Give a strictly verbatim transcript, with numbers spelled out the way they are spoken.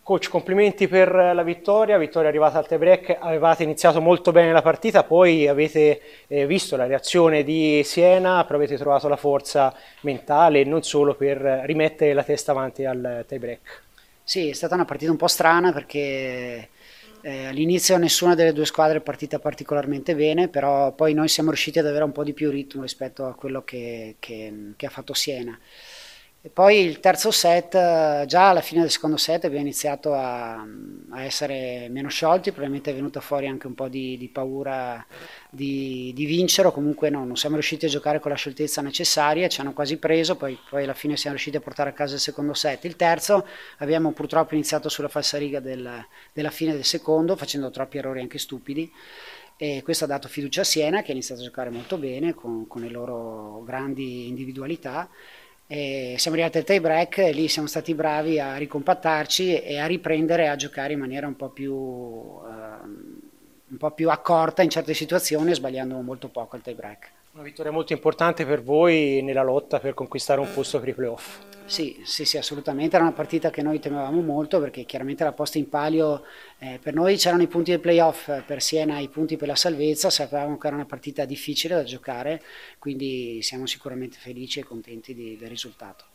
Coach, complimenti per la vittoria, vittoria arrivata al tie break, avevate iniziato molto bene la partita, poi avete eh, visto la reazione di Siena, però avete trovato la forza mentale e non solo per rimettere la testa avanti al tie break. Sì, è stata una partita un po' strana perché eh, all'inizio nessuna delle due squadre è partita particolarmente bene, però poi noi siamo riusciti ad avere un po' di più ritmo rispetto a quello che, che- che ha fatto Siena. E poi il terzo set, eh, già alla fine del secondo set abbiamo iniziato a, a essere meno sciolti, probabilmente è venuta fuori anche un po' di, di paura di, di vincere, o comunque no, non siamo riusciti a giocare con la scioltezza necessaria, ci hanno quasi preso, poi, poi alla fine siamo riusciti a portare a casa il secondo set. Il terzo abbiamo purtroppo iniziato sulla falsariga del, della fine del secondo, facendo troppi errori anche stupidi. E questo ha dato fiducia a Siena, che ha iniziato a giocare molto bene con, con le loro grandi individualità. E siamo arrivati al tie break e lì siamo stati bravi a ricompattarci e a riprendere a giocare in maniera un po' più, ehm, un po' più accorta in certe situazioni, sbagliando molto poco al tie break. Una vittoria molto importante per voi nella lotta per conquistare un posto per i playoff. Sì, sì, sì, assolutamente. Era una partita che noi temevamo molto perché chiaramente la posta in palio, eh, per noi c'erano i punti del playoff, per Siena i punti per la salvezza, sapevamo che era una partita difficile da giocare, quindi siamo sicuramente felici e contenti di- del risultato.